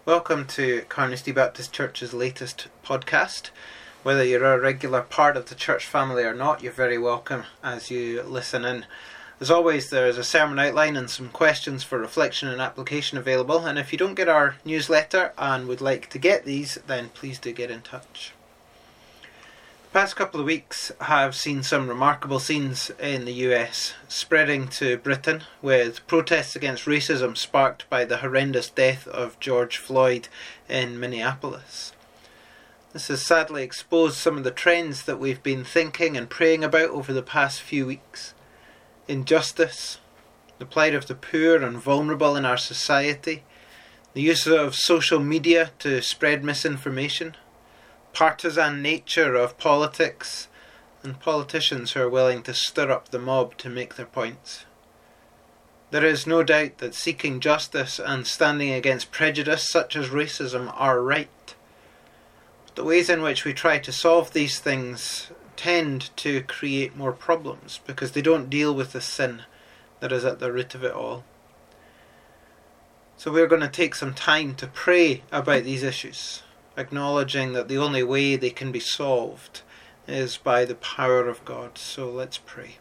Welcome to Carnoustie Baptist Church's latest podcast. Whether you're a regular part of the church family or not, you're very welcome as you listen in. As always, there's a sermon outline and some questions for reflection and application available, and if you don't get our newsletter and would like to get these, then please do get in touch. The past couple of weeks have seen some remarkable scenes in the US spreading to Britain, with protests against racism sparked by the horrendous death of George Floyd in Minneapolis. This has sadly exposed some of the trends that we've been thinking and praying about over the past few weeks. Injustice, the plight of the poor and vulnerable in our society, the use of social media to spread misinformation, partisan nature of politics, and politicians who are willing to stir up the mob to make their points. There is no doubt that seeking justice and standing against prejudice such as racism are right. But the ways in which we try to solve these things tend to create more problems because they don't deal with the sin that is at the root of it all. So we're going to take some time to pray about these issues, acknowledging that the only way they can be solved is by the power of God. So let's pray.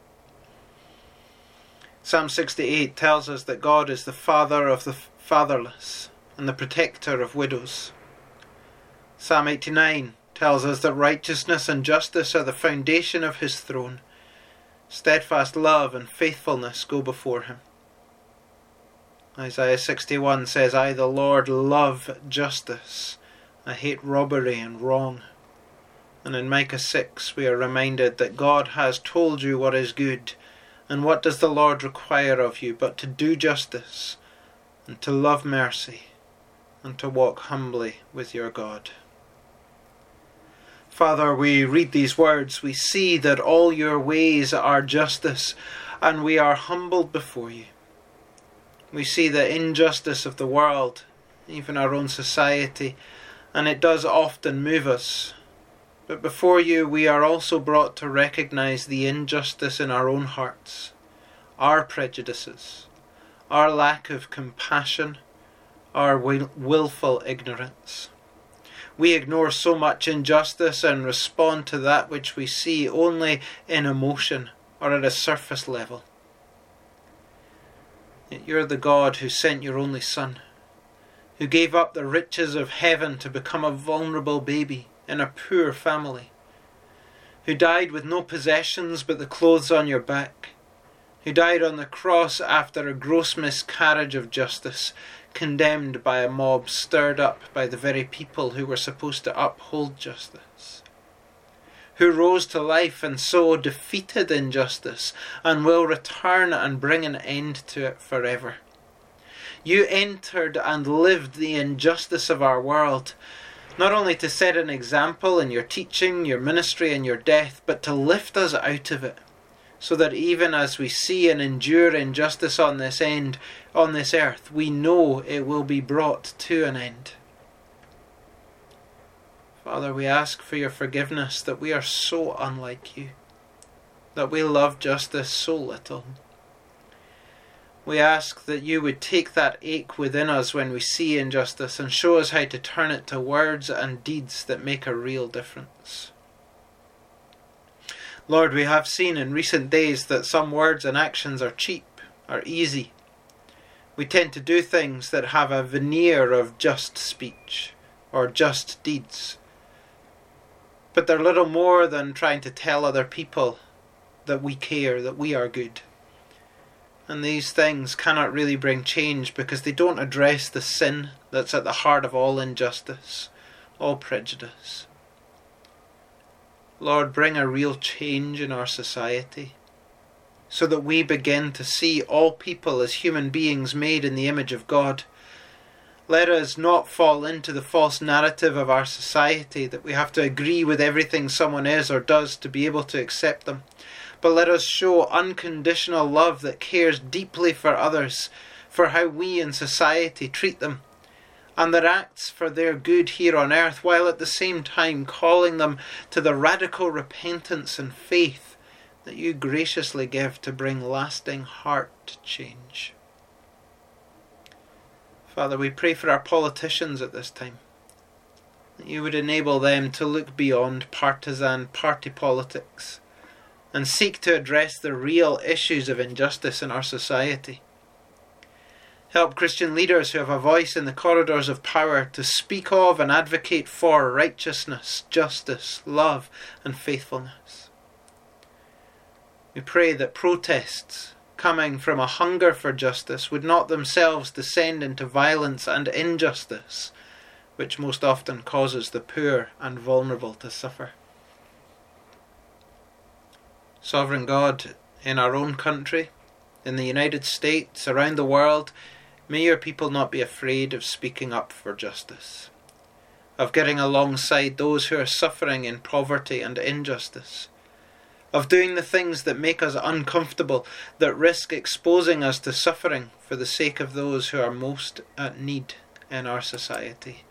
Psalm 68 tells us that God is the Father of the fatherless and the protector of widows. Psalm 89 tells us that righteousness and justice are the foundation of his throne. Steadfast love and faithfulness go before him. Isaiah 61 says, I, the Lord, love justice. I hate robbery and wrong. And in Micah 6 we are reminded that God has told you what is good, and what does the Lord require of you but to do justice, and to love mercy, and to walk humbly with your God. Father, we read these words, we see that all your ways are justice, and we are humbled before you. We see the injustice of the world, even our own society, and it does often move us. But before you, we are also brought to recognize the injustice in our own hearts, our prejudices, our lack of compassion, our willful ignorance. We ignore so much injustice and respond to that which we see only in emotion or at a surface level. Yet you're the God who sent your only Son, who gave up the riches of heaven to become a vulnerable baby in a poor family, who died with no possessions but the clothes on your back, who died on the cross after a gross miscarriage of justice, condemned by a mob stirred up by the very people who were supposed to uphold justice, who rose to life and so defeated injustice and will return and bring an end to it forever. You entered and lived the injustice of our world, not only to set an example in your teaching, your ministry and your death, but to lift us out of it, so that even as we see and endure injustice on this earth, we know it will be brought to an end. Father, we ask for your forgiveness that we are so unlike you, that we love justice so little. We ask that you would take that ache within us when we see injustice and show us how to turn it to words and deeds that make a real difference. Lord, we have seen in recent days that some words and actions are cheap, are easy. We tend to do things that have a veneer of just speech or just deeds. But they're little more than trying to tell other people that we care, that we are good. And these things cannot really bring change because they don't address the sin that's at the heart of all injustice, all prejudice. Lord, bring a real change in our society so that we begin to see all people as human beings made in the image of God. Let us not fall into the false narrative of our society that we have to agree with everything someone is or does to be able to accept them. But let us show unconditional love that cares deeply for others, for how we in society treat them, and that acts for their good here on earth, while at the same time calling them to the radical repentance and faith that you graciously give to bring lasting heart change. Father, we pray for our politicians at this time, that you would enable them to look beyond partisan party politics and seek to address the real issues of injustice in our society. Help Christian leaders who have a voice in the corridors of power to speak of and advocate for righteousness, justice, love and faithfulness. We pray that protests coming from a hunger for justice would not themselves descend into violence and injustice, which most often causes the poor and vulnerable to suffer. Sovereign God, in our own country, in the United States, around the world, may your people not be afraid of speaking up for justice, of getting alongside those who are suffering in poverty and injustice, of doing the things that make us uncomfortable, that risk exposing us to suffering for the sake of those who are most at need in our society.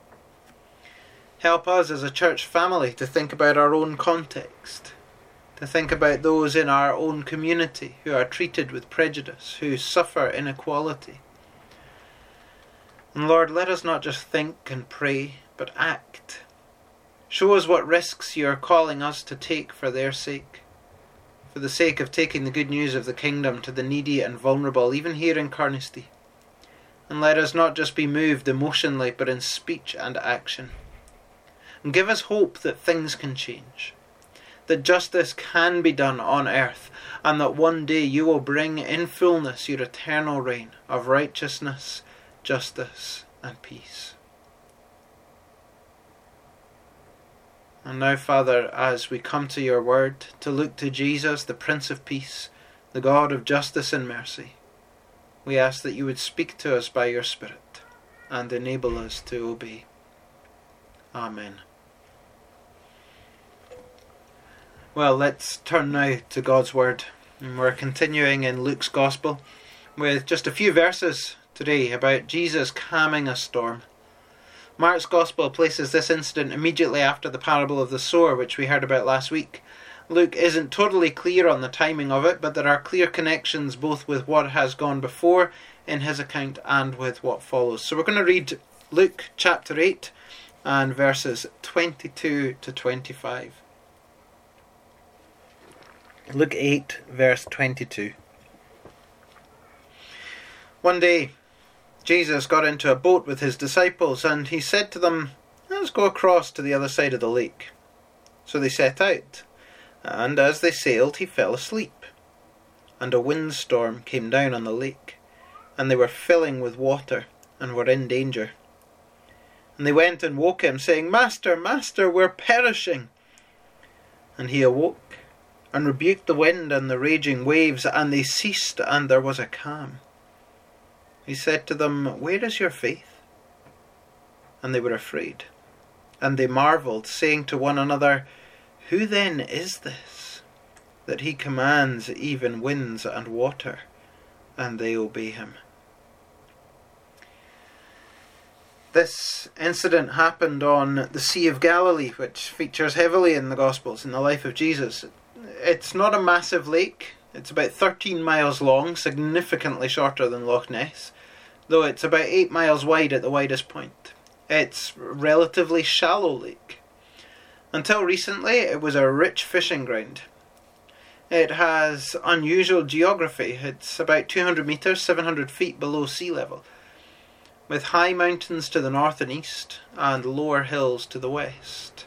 Help us as a church family to think about our own context, to think about those in our own community who are treated with prejudice, who suffer inequality. And Lord, let us not just think and pray, but act. Show us what risks you are calling us to take for their sake, for the sake of taking the good news of the kingdom to the needy and vulnerable, even here in Carnoustie. And let us not just be moved emotionally, but in speech and action. And give us hope that things can change, that justice can be done on earth, and that one day you will bring in fullness your eternal reign of righteousness, justice and peace. And now, Father, as we come to your word, to look to Jesus, the Prince of Peace, the God of justice and mercy, we ask that you would speak to us by your Spirit and enable us to obey. Amen. Well, let's turn now to God's word. And we're continuing in Luke's Gospel with just a few verses today about Jesus calming a storm. Mark's Gospel places this incident immediately after the parable of the sower, which we heard about last week. Luke isn't totally clear on the timing of it, but there are clear connections both with what has gone before in his account and with what follows. So we're going to read Luke chapter 8 and verses 22 to 25. Luke 8 verse 22. One day Jesus got into a boat with his disciples, and he said to them, "Let's go across to the other side of the lake." So they set out, and as they sailed he fell asleep. And a windstorm came down on the lake, and they were filling with water, and were in danger. And they went and woke him, saying, "Master, Master, we're perishing." And he awoke, and rebuked the wind and the raging waves, and they ceased, and there was a calm. He said to them, "Where is your faith?" And they were afraid, and they marvelled, saying to one another, "Who then is this, that he commands even winds and water, and they obey him?" This incident happened on the Sea of Galilee, which features heavily in the Gospels in the life of Jesus. It's not a massive lake. It's about 13 miles long, significantly shorter than Loch Ness, though it's about 8 miles wide at the widest point. It's a relatively shallow lake. Until recently, it was a rich fishing ground. It has unusual geography. It's about 200 metres, 700 feet below sea level, with high mountains to the north and east, and lower hills to the west.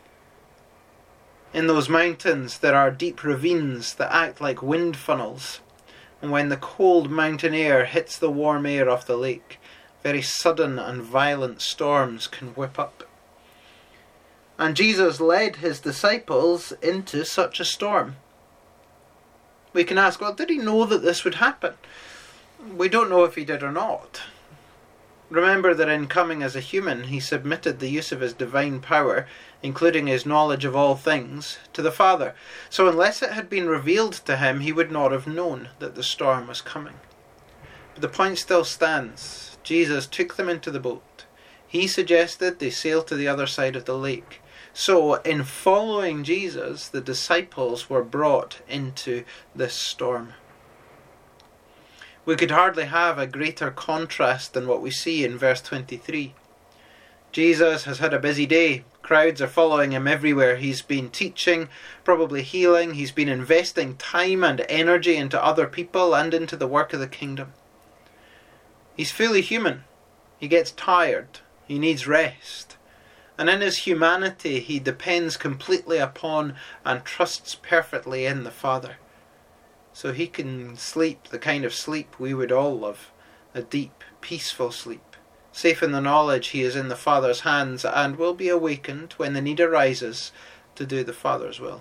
In those mountains there are deep ravines that act like wind funnels, and when the cold mountain air hits the warm air off the lake, very sudden and violent storms can whip up. And Jesus led his disciples into such a storm. We can ask, well, did he know that this would happen? We don't know if he did or not. Remember that in coming as a human, he submitted the use of his divine power, including his knowledge of all things, to the Father. So unless it had been revealed to him, he would not have known that the storm was coming. But the point still stands. Jesus took them into the boat. He suggested they sail to the other side of the lake. So in following Jesus, the disciples were brought into this storm. We could hardly have a greater contrast than what we see in verse 23. Jesus has had a busy day. Crowds are following him everywhere. He's been teaching, probably healing. He's been investing time and energy into other people and into the work of the kingdom. He's fully human. He gets tired. He needs rest. And in his humanity, he depends completely upon and trusts perfectly in the Father. So he can sleep the kind of sleep we would all love, a deep, peaceful sleep, safe in the knowledge he is in the Father's hands and will be awakened when the need arises to do the Father's will.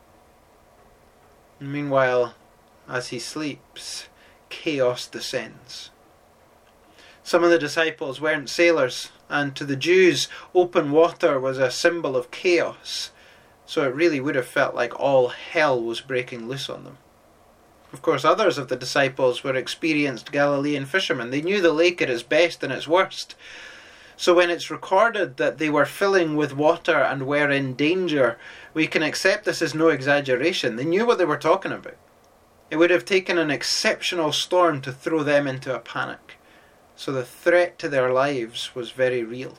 And meanwhile, as he sleeps, chaos descends. Some of the disciples weren't sailors, and to the Jews, open water was a symbol of chaos, so it really would have felt like all hell was breaking loose on them. Of course, others of the disciples were experienced Galilean fishermen. They knew the lake at its best and its worst. So when it's recorded that they were filling with water and were in danger, we can accept this as no exaggeration. They knew what they were talking about. It would have taken an exceptional storm to throw them into a panic. So the threat to their lives was very real.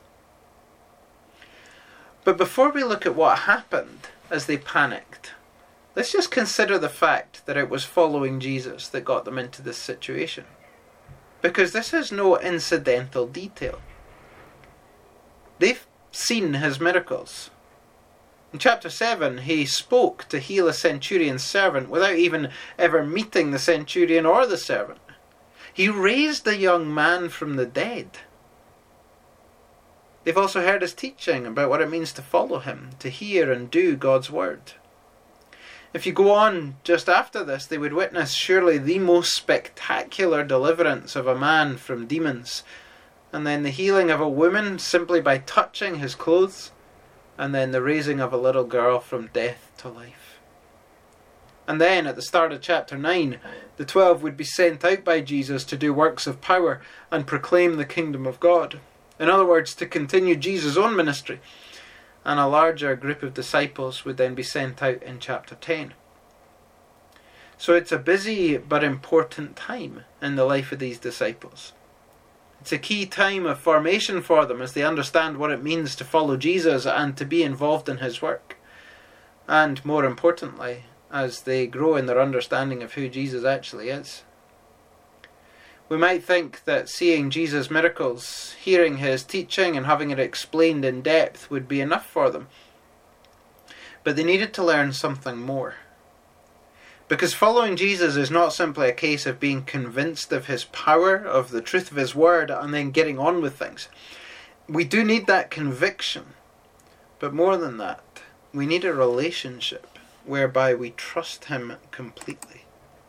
But before we look at what happened as they panicked, let's just consider the fact that it was following Jesus that got them into this situation. Because this is no incidental detail. They've seen his miracles. In chapter 7, he spoke to heal a centurion's servant without even ever meeting the centurion or the servant. He raised a young man from the dead. They've also heard his teaching about what it means to follow him, to hear and do God's word. If you go on just after this, they would witness surely the most spectacular deliverance of a man from demons, and then the healing of a woman simply by touching his clothes, and then the raising of a little girl from death to life. And then at the start of chapter 9, the 12 would be sent out by Jesus to do works of power and proclaim the kingdom of God. In other words, to continue Jesus' own ministry. And a larger group of disciples would then be sent out in chapter 10. So it's a busy but important time in the life of these disciples. It's a key time of formation for them as they understand what it means to follow Jesus and to be involved in his work. And more importantly, as they grow in their understanding of who Jesus actually is. We might think that seeing Jesus' miracles, hearing his teaching and having it explained in depth would be enough for them. But they needed to learn something more. Because following Jesus is not simply a case of being convinced of his power, of the truth of his word, and then getting on with things. We do need that conviction. But more than that, we need a relationship whereby we trust him completely.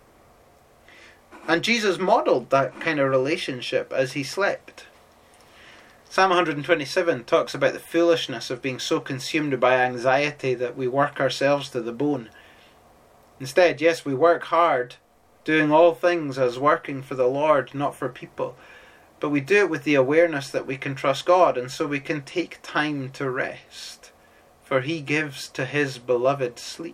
And Jesus modelled that kind of relationship as he slept. Psalm 127 talks about the foolishness of being so consumed by anxiety that we work ourselves to the bone. Instead, yes, we work hard, doing all things as working for the Lord, not for people. But we do it with the awareness that we can trust God, and so we can take time to rest, for he gives to his beloved sleep.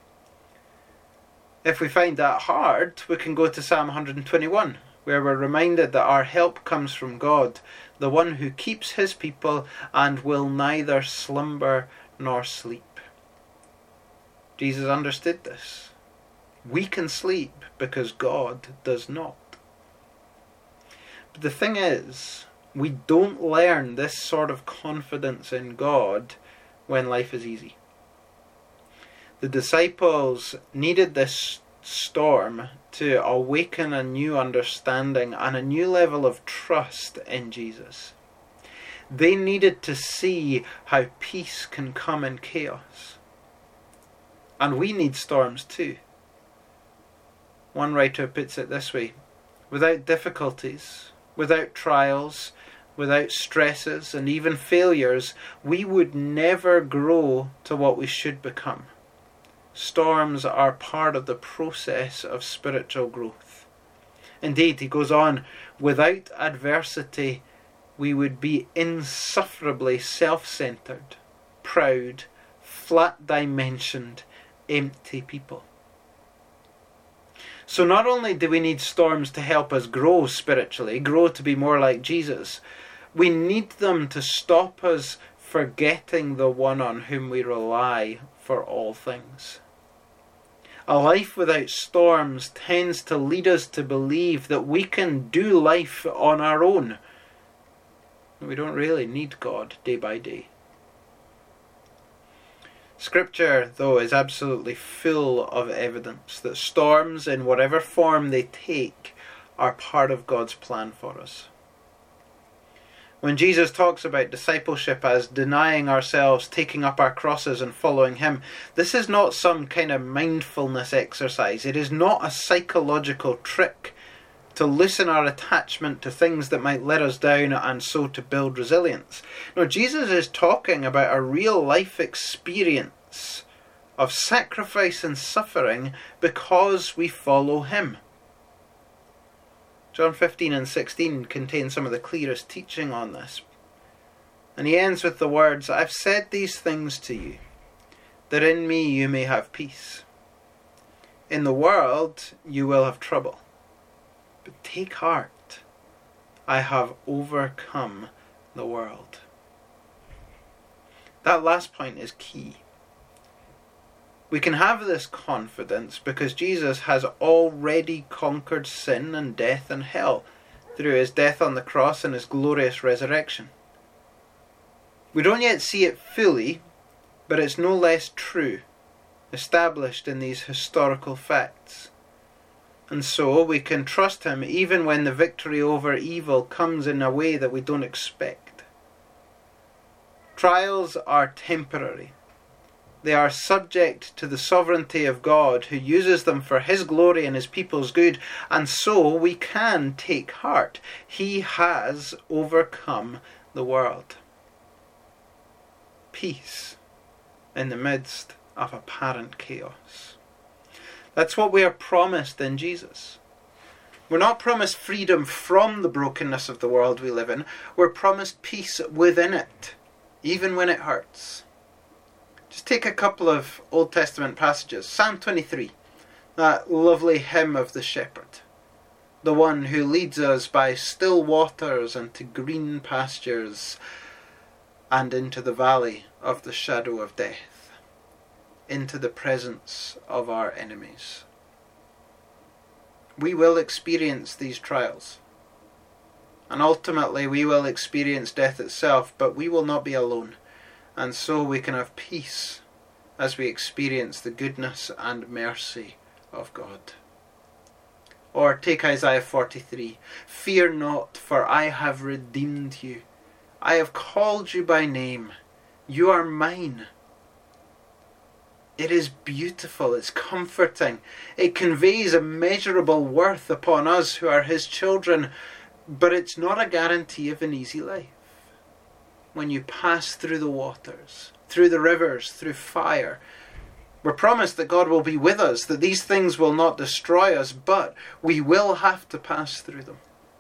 If we find that hard, we can go to Psalm 121, where we're reminded that our help comes from God, the one who keeps his people and will neither slumber nor sleep. Jesus understood this. We can sleep because God does not. But the thing is, we don't learn this sort of confidence in God when life is easy. The disciples needed this storm to awaken a new understanding and a new level of trust in Jesus. They needed to see how peace can come in chaos. And we need storms too. One writer puts it this way: without difficulties, without trials, without stresses and even failures, we would never grow to what we should become. Storms are part of the process of spiritual growth. Indeed, he goes on, without adversity, we would be insufferably self-centered, proud, flat-dimensioned, empty people. So not only do we need storms to help us grow spiritually, grow to be more like Jesus, we need them to stop us forgetting the one on whom we rely for all things. A life without storms tends to lead us to believe that we can do life on our own. We don't really need God day by day. Scripture, though, is absolutely full of evidence that storms, in whatever form they take, are part of God's plan for us. When Jesus talks about discipleship as denying ourselves, taking up our crosses and following Him, this is not some kind of mindfulness exercise. It is not a psychological trick to loosen our attachment to things that might let us down and so to build resilience. No, Jesus is talking about a real life experience of sacrifice and suffering because we follow Him. John 15 and 16 contain some of the clearest teaching on this. And he ends with the words, "I've said these things to you, that in me you may have peace. In the world you will have trouble. But take heart, I have overcome the world." That last point is key. We can have this confidence because Jesus has already conquered sin and death and hell through His death on the cross and His glorious resurrection. We don't yet see it fully, but it's no less true, established in these historical facts. And so we can trust Him even when the victory over evil comes in a way that we don't expect. Trials are temporary. They are subject to the sovereignty of God, who uses them for His glory and His people's good, and so we can take heart. He has overcome the world. Peace in the midst of apparent chaos. That's what we are promised in Jesus. We're not promised freedom from the brokenness of the world we live in. We're promised peace within it, even when it hurts. Just take a couple of Old Testament passages. Psalm 23, that lovely hymn of the shepherd, the one who leads us by still waters and to green pastures and into the valley of the shadow of death, into the presence of our enemies. We will experience these trials, and ultimately we will experience death itself, but we will not be alone. And so we can have peace as we experience the goodness and mercy of God. Or take Isaiah 43. "Fear not, for I have redeemed you. I have called you by name. You are mine." It is beautiful, it's comforting. It conveys immeasurable worth upon us who are His children, but it's not a guarantee of an easy life. When you pass through the waters, through the rivers, through fire, we're promised that God will be with us, that these things will not destroy us, but we will have to pass through them.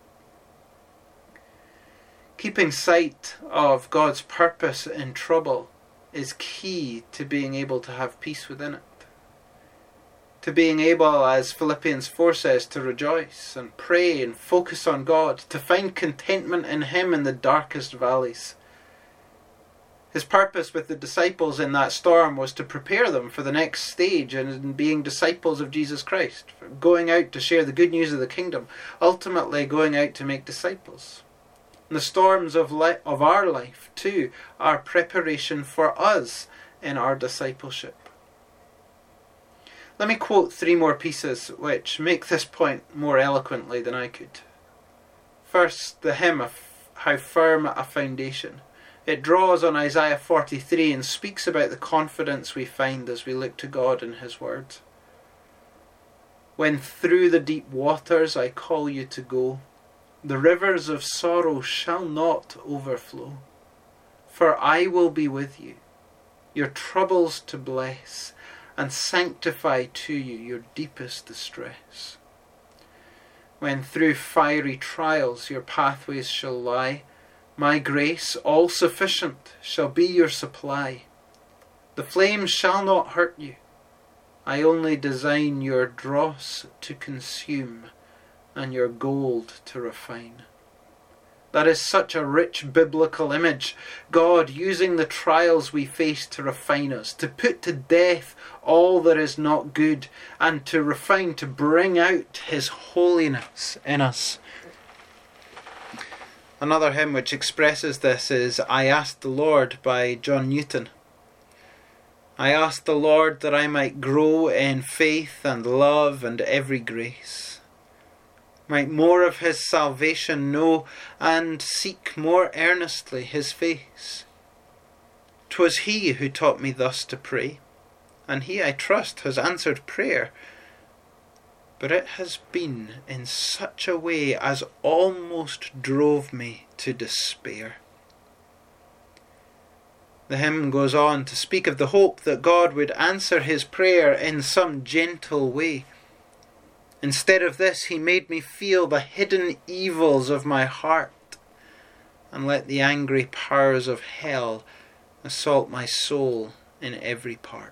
Keeping sight of God's purpose in trouble is key to being able to have peace within it. To being able, as Philippians 4 says, to rejoice and pray and focus on God, to find contentment in Him in the darkest valleys. His purpose with the disciples in that storm was to prepare them for the next stage in being disciples of Jesus Christ, for going out to share the good news of the kingdom, ultimately going out to make disciples. And the storms of our life, too, are preparation for us in our discipleship. Let me quote 3 more pieces which make this point more eloquently than I could. First, the hymn of How Firm a Foundation. It draws on Isaiah 43 and speaks about the confidence we find as we look to God and His Word. "When through the deep waters I call you to go, the rivers of sorrow shall not overflow. For I will be with you, your troubles to bless, and sanctify to you your deepest distress. When through fiery trials your pathways shall lie, my grace, all sufficient, shall be your supply. The flames shall not hurt you, I only design your dross to consume and your gold to refine. That is such a rich biblical image. God using the trials we face to refine us, to put to death all that is not good, and to refine, to bring out His holiness in us. Another hymn which expresses this is I Asked the Lord by John Newton. I asked the Lord that I might grow in faith and love and every grace, might more of His salvation know and seek more earnestly His face. 'Twas He who taught me thus to pray, and He, I trust, has answered prayer. But it has been in such a way as almost drove me to despair. The hymn goes on to speak of the hope that God would answer his prayer in some gentle way. Instead of this, He made me feel the hidden evils of my heart and let the angry powers of hell assault my soul in every part.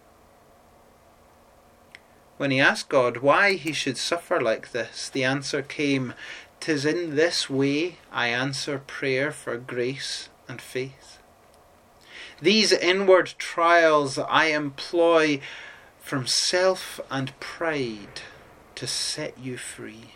When he asked God why he should suffer like this, the answer came, "'Tis in this way I answer prayer for grace and faith. These inward trials I employ from self and pride to set you free."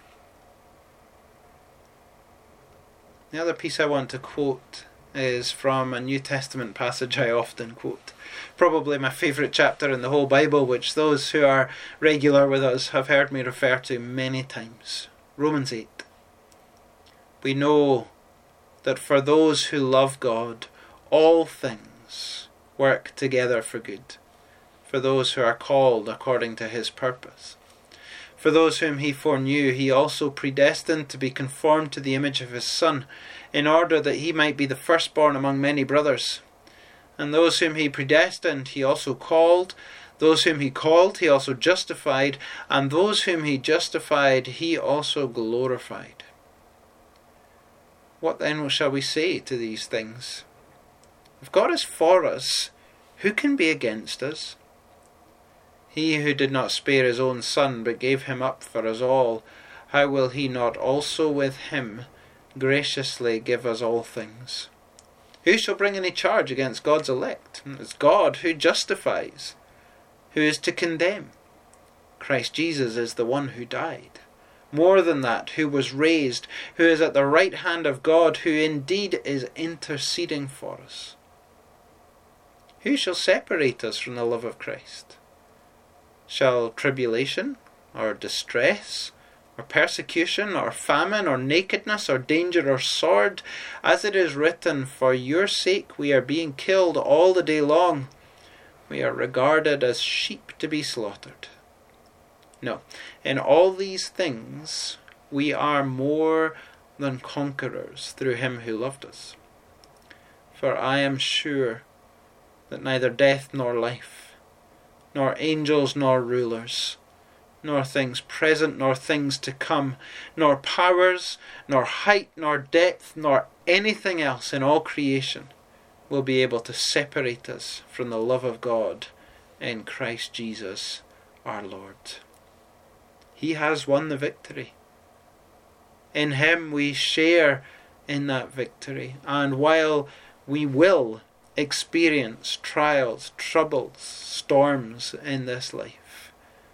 The other piece I want to quote is from a New Testament passage I often quote. Probably my favourite chapter in the whole Bible, which those who are regular with us have heard me refer to many times. Romans 8. We know that for those who love God, all things work together for good, for those who are called according to His purpose. For those whom He foreknew, He also predestined to be conformed to the image of His Son, in order that He might be the firstborn among many brothers. And those whom He predestined, He also called. Those whom He called, He also justified. And those whom He justified, He also glorified. What then shall we say to these things? If God is for us, who can be against us? He who did not spare His own Son, but gave Him up for us all, how will He not also with Him graciously give us all things? Who shall bring any charge against God's elect? It's God who justifies. Who is to condemn? Christ Jesus is the one who died. More than that, who was raised, who is at the right hand of God, who indeed is interceding for us. Who shall separate us from the love of Christ? Shall tribulation, or distress, or persecution, or famine, or nakedness, or danger, or sword? As it is written, for your sake we are being killed all the day long. We are regarded as sheep to be slaughtered. No, in all these things we are more than conquerors through Him who loved us. For I am sure that neither death nor life, nor angels nor rulers, nor things present nor things to come, nor powers, nor height, nor depth, nor anything else in all creation will be able to separate us from the love of God in Christ Jesus our Lord. He has won the victory. In Him we share in that victory, and while we will experience trials, troubles, storms in this life,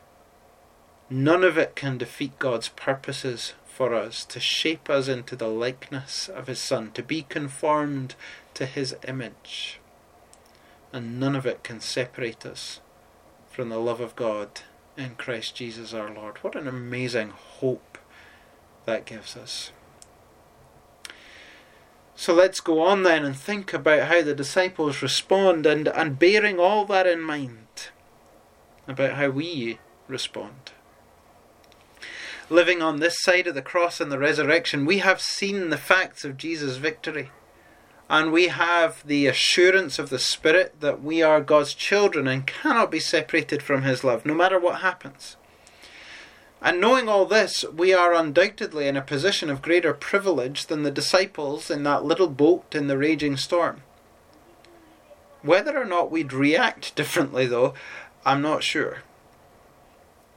none of it can defeat God's purposes for us to shape us into the likeness of His Son, to be conformed to His image. And none of it can separate us from the love of God in Christ Jesus our Lord. What an amazing hope that gives us. So let's go on then and think about how the disciples respond, and bearing all that in mind, about how we respond. Living on this side of the cross and the resurrection, we have seen the facts of Jesus' victory. And we have the assurance of the Spirit that we are God's children and cannot be separated from His love, no matter what happens. And knowing all this, we are undoubtedly in a position of greater privilege than the disciples in that little boat in the raging storm. Whether or not we'd react differently, though, I'm not sure.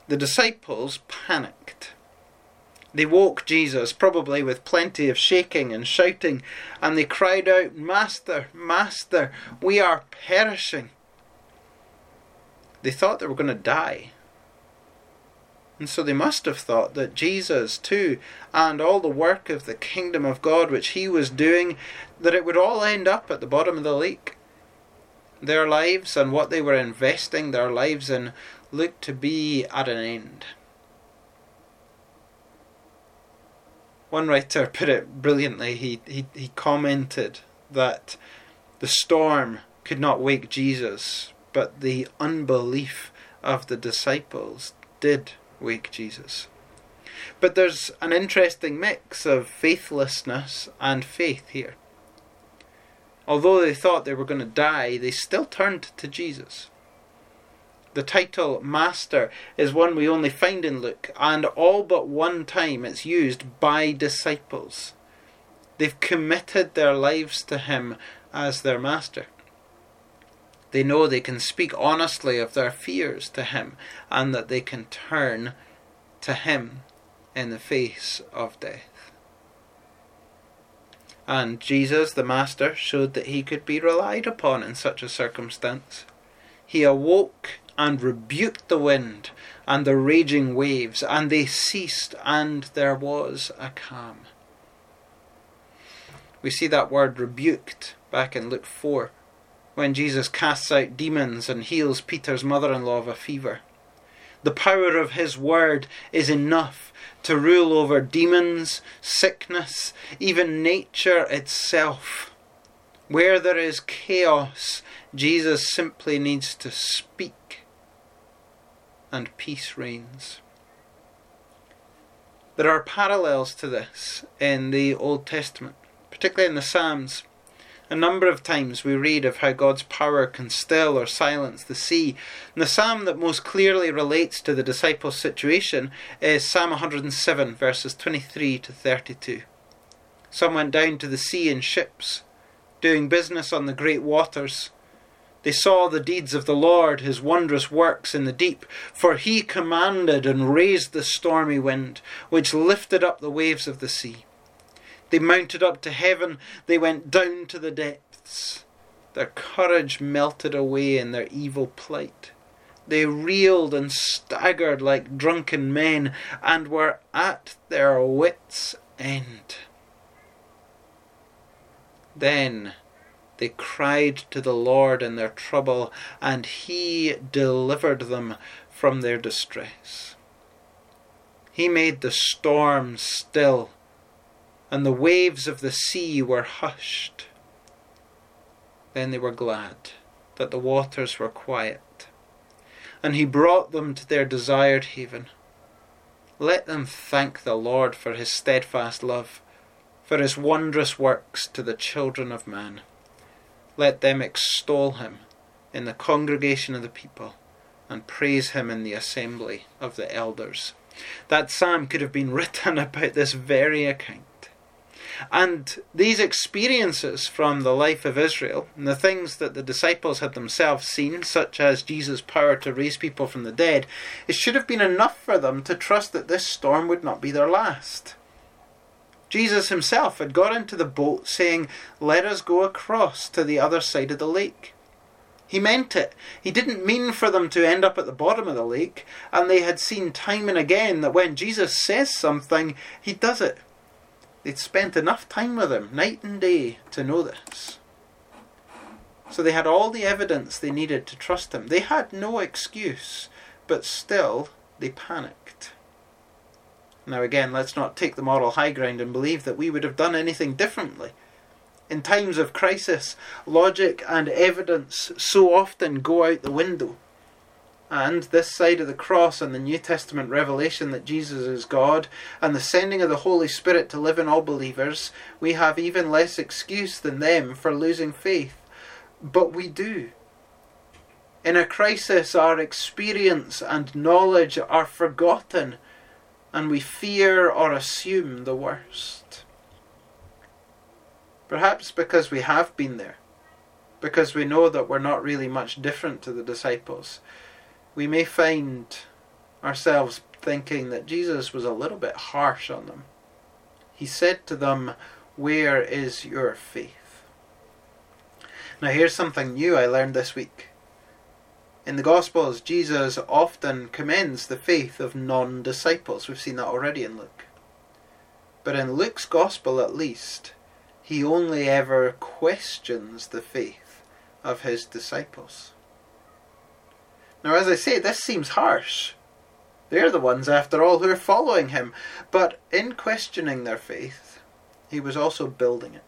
The disciples panicked. They woke Jesus, probably with plenty of shaking and shouting, and they cried out, "Master, Master, we are perishing." They thought they were going to die. And so they must have thought that Jesus too, and all the work of the kingdom of God which he was doing, that it would all end up at the bottom of the lake. Their lives and what they were investing their lives in looked to be at an end. One writer put it brilliantly. He commented that the storm could not wake Jesus, but the unbelief of the disciples did wake Jesus. But there's an interesting mix of faithlessness and faith here. Although they thought they were going to die, they still turned to Jesus. The title Master is one we only find in Luke, and all but one time it's used by disciples. They've committed their lives to him as their master. They know they can speak honestly of their fears to him, and that they can turn to him in the face of death. And Jesus, the Master, showed that he could be relied upon in such a circumstance. He awoke and rebuked the wind and the raging waves, and they ceased, and there was a calm. We see that word rebuked back in Luke 4, when Jesus casts out demons and heals Peter's mother-in-law of a fever. The power of his word is enough to rule over demons, sickness, even nature itself. Where there is chaos, Jesus simply needs to speak, and peace reigns. There are parallels to this in the Old Testament, particularly in the Psalms. A number of times we read of how God's power can still or silence the sea. And the psalm that most clearly relates to the disciples' situation is Psalm 107, verses 23 to 32. Some went down to the sea in ships, doing business on the great waters. They saw the deeds of the Lord, his wondrous works in the deep. For he commanded and raised the stormy wind, which lifted up the waves of the sea. They mounted up to heaven, they went down to the depths. Their courage melted away in their evil plight. They reeled and staggered like drunken men, and were at their wits' end. Then they cried to the Lord in their trouble, and he delivered them from their distress. He made the storm still, and the waves of the sea were hushed. Then they were glad that the waters were quiet, and he brought them to their desired haven. Let them thank the Lord for his steadfast love, for his wondrous works to the children of man. Let them extol him in the congregation of the people, and praise him in the assembly of the elders. That psalm could have been written about this very account. And these experiences from the life of Israel, and the things that the disciples had themselves seen, such as Jesus' power to raise people from the dead, it should have been enough for them to trust that this storm would not be their last. Jesus himself had got into the boat saying, "Let us go across to the other side of the lake." He meant it. He didn't mean for them to end up at the bottom of the lake, and they had seen time and again that when Jesus says something, he does it. They'd spent enough time with him, night and day, to know this. So they had all the evidence they needed to trust him. They had no excuse, but still they panicked. Now again, let's not take the moral high ground and believe that we would have done anything differently. In times of crisis, logic and evidence so often go out the window. And this side of the cross and the New Testament revelation that Jesus is God and the sending of the Holy Spirit to live in all believers, we have even less excuse than them for losing faith. But we do. In a crisis, our experience and knowledge are forgotten, and we fear or assume the worst. Perhaps because we have been there, because we know that we're not really much different to the disciples, we may find ourselves thinking that Jesus was a little bit harsh on them. He said to them, "Where is your faith?" Now here's something new I learned this week. In the Gospels, Jesus often commends the faith of non-disciples. We've seen that already in Luke. But in Luke's Gospel at least, he only ever questions the faith of his disciples. Now as I say, this seems harsh. They're the ones, after all, who are following him. But in questioning their faith, he was also building it.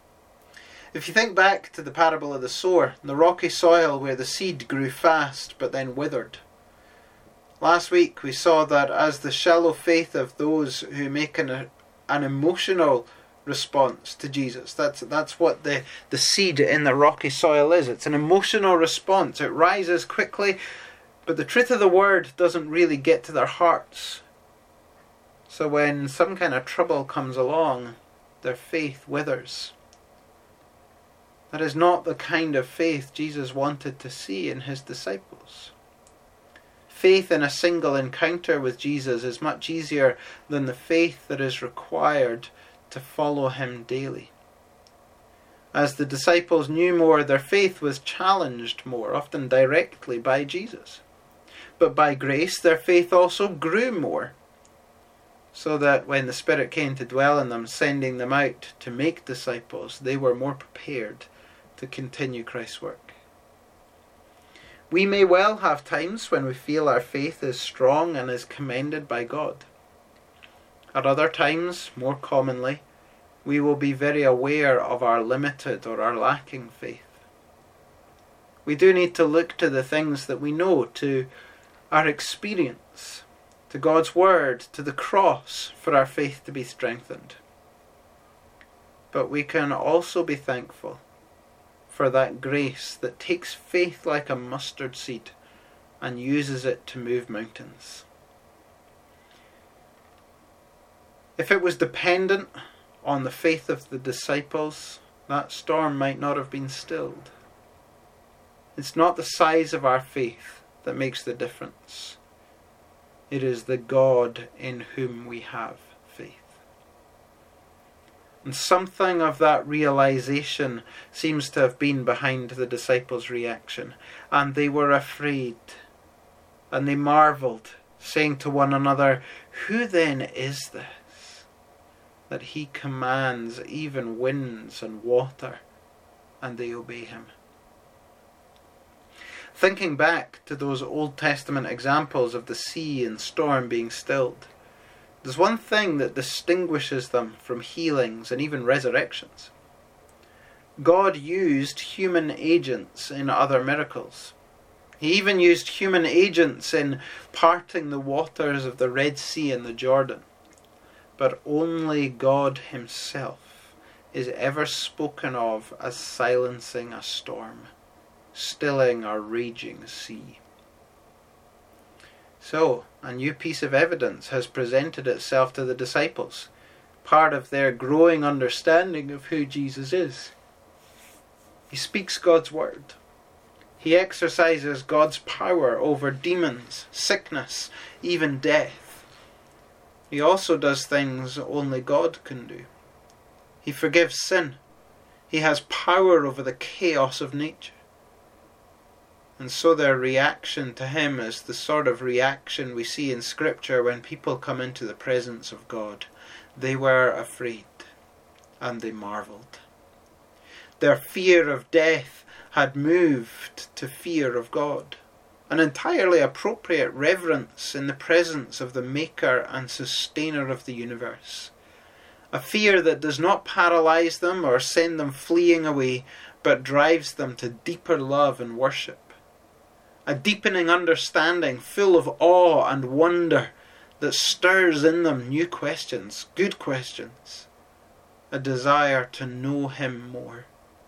If you think back to the parable of the sower, the rocky soil where the seed grew fast but then withered. Last week we saw that as the shallow faith of those who make an emotional response to Jesus. That's what the seed in the rocky soil is. It's an emotional response. It rises quickly, but the truth of the word doesn't really get to their hearts. So when some kind of trouble comes along, their faith withers. That is not the kind of faith Jesus wanted to see in his disciples. Faith in a single encounter with Jesus is much easier than the faith that is required to follow him daily. As the disciples knew more, their faith was challenged more, often directly by Jesus. But by grace, their faith also grew more, so that when the Spirit came to dwell in them, sending them out to make disciples, they were more prepared to continue Christ's work. We may well have times when we feel our faith is strong and is commended by God. At other times, more commonly, we will be very aware of our limited or our lacking faith. We do need to look to the things that we know, to our experience, to God's Word, to the cross, for our faith to be strengthened. But we can also be thankful for that grace that takes faith like a mustard seed and uses it to move mountains. If it was dependent on the faith of the disciples, that storm might not have been stilled. It's not the size of our faith that makes the difference. It is the God in whom we have faith. And something of that realization seems to have been behind the disciples' reaction. And they were afraid. And they marvelled, saying to one another, "Who then is this, that he commands even winds and water, and they obey him?" Thinking back to those Old Testament examples of the sea and storm being stilled, there's one thing that distinguishes them from healings and even resurrections. God used human agents in other miracles. He even used human agents in parting the waters of the Red Sea and the Jordan. But only God himself is ever spoken of as silencing a storm, stilling a raging sea. So, a new piece of evidence has presented itself to the disciples, part of their growing understanding of who Jesus is. He speaks God's word. He exercises God's power over demons, sickness, even death. He also does things only God can do. He forgives sin. He has power over the chaos of nature. And so their reaction to him is the sort of reaction we see in Scripture when people come into the presence of God. They were afraid and they marvelled. Their fear of death had moved to fear of God, an entirely appropriate reverence in the presence of the Maker and Sustainer of the universe. A fear that does not paralyse them or send them fleeing away, but drives them to deeper love and worship. A deepening understanding full of awe and wonder that stirs in them new questions, good questions. A desire to know him more.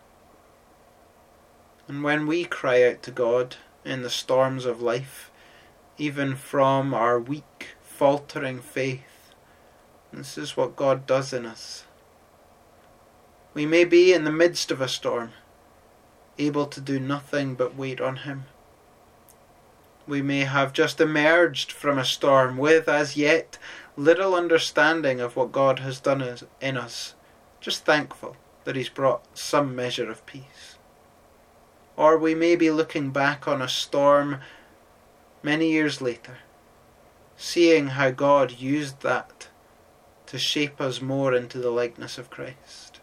And when we cry out to God in the storms of life, even from our weak, faltering faith, this is what God does in us. We may be in the midst of a storm, able to do nothing but wait on him. We may have just emerged from a storm with, as yet, little understanding of what God has done in us, just thankful that He's brought some measure of peace. Or we may be looking back on a storm many years later, seeing how God used that to shape us more into the likeness of Christ.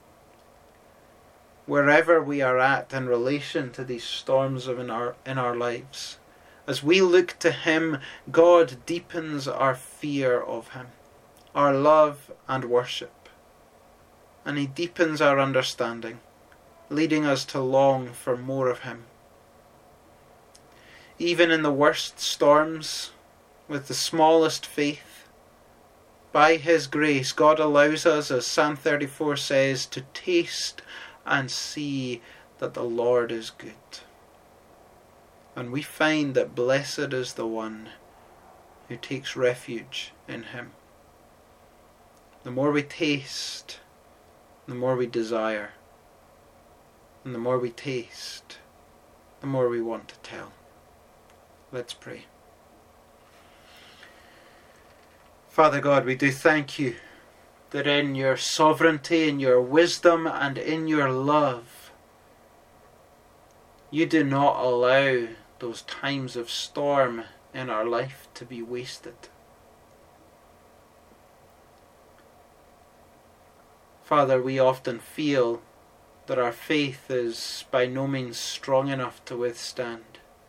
Wherever we are at in relation to these storms in our lives, as we look to Him, God deepens our fear of Him, our love and worship, and He deepens our understanding, leading us to long for more of Him. Even in the worst storms, with the smallest faith, by His grace, God allows us, as Psalm 34 says, to taste and see that the Lord is good. And we find that blessed is the one who takes refuge in Him. The more we taste, the more we desire. And the more we taste, the more we want to tell. Let's pray. Father God, we do thank You that in Your sovereignty, in Your wisdom, and in Your love, You do not allow those times of storm in our life to be wasted. Father, we often feel that our faith is by no means strong enough to withstand.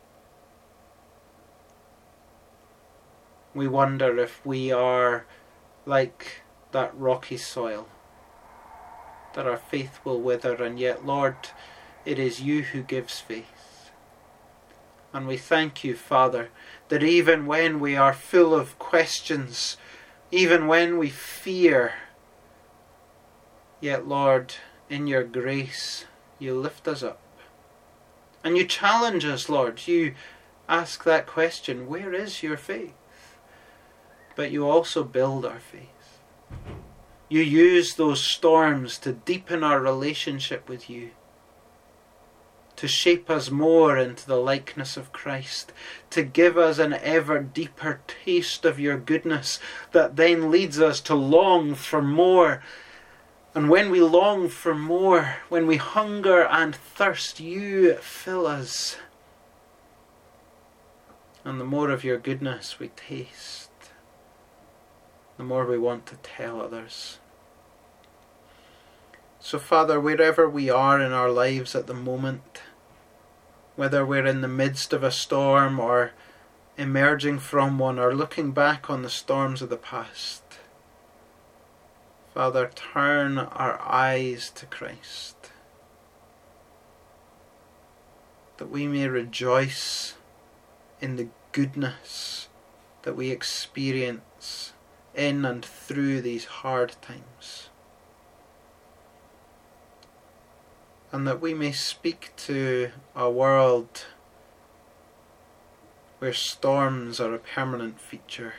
We wonder if we are like that rocky soil, that our faith will wither, and yet, Lord, it is You who gives faith. And we thank You, Father, that even when we are full of questions, even when we fear, yet, Lord, in Your grace, You lift us up. And You challenge us, Lord. You ask that question, where is your faith? But You also build our faith. You use those storms to deepen our relationship with You, to shape us more into the likeness of Christ, to give us an ever deeper taste of Your goodness that then leads us to long for more. And when we long for more, when we hunger and thirst, You fill us. And the more of Your goodness we taste, the more we want to tell others. So Father, wherever we are in our lives at the moment, whether we're in the midst of a storm or emerging from one or looking back on the storms of the past, Father, turn our eyes to Christ, that we may rejoice in the goodness that we experience in and through these hard times. And that we may speak to a world where storms are a permanent feature.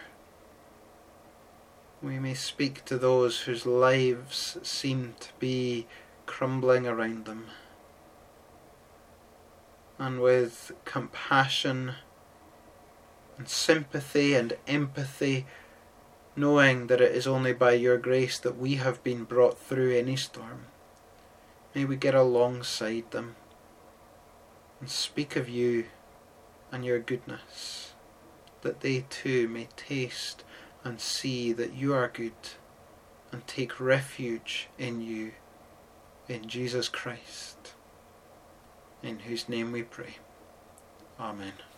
We may speak to those whose lives seem to be crumbling around them. And with compassion and sympathy and empathy, knowing that it is only by Your grace that we have been brought through any storm, may we get alongside them and speak of You and Your goodness, that they too may taste and see that You are good and take refuge in You, in Jesus Christ, in whose name we pray. Amen.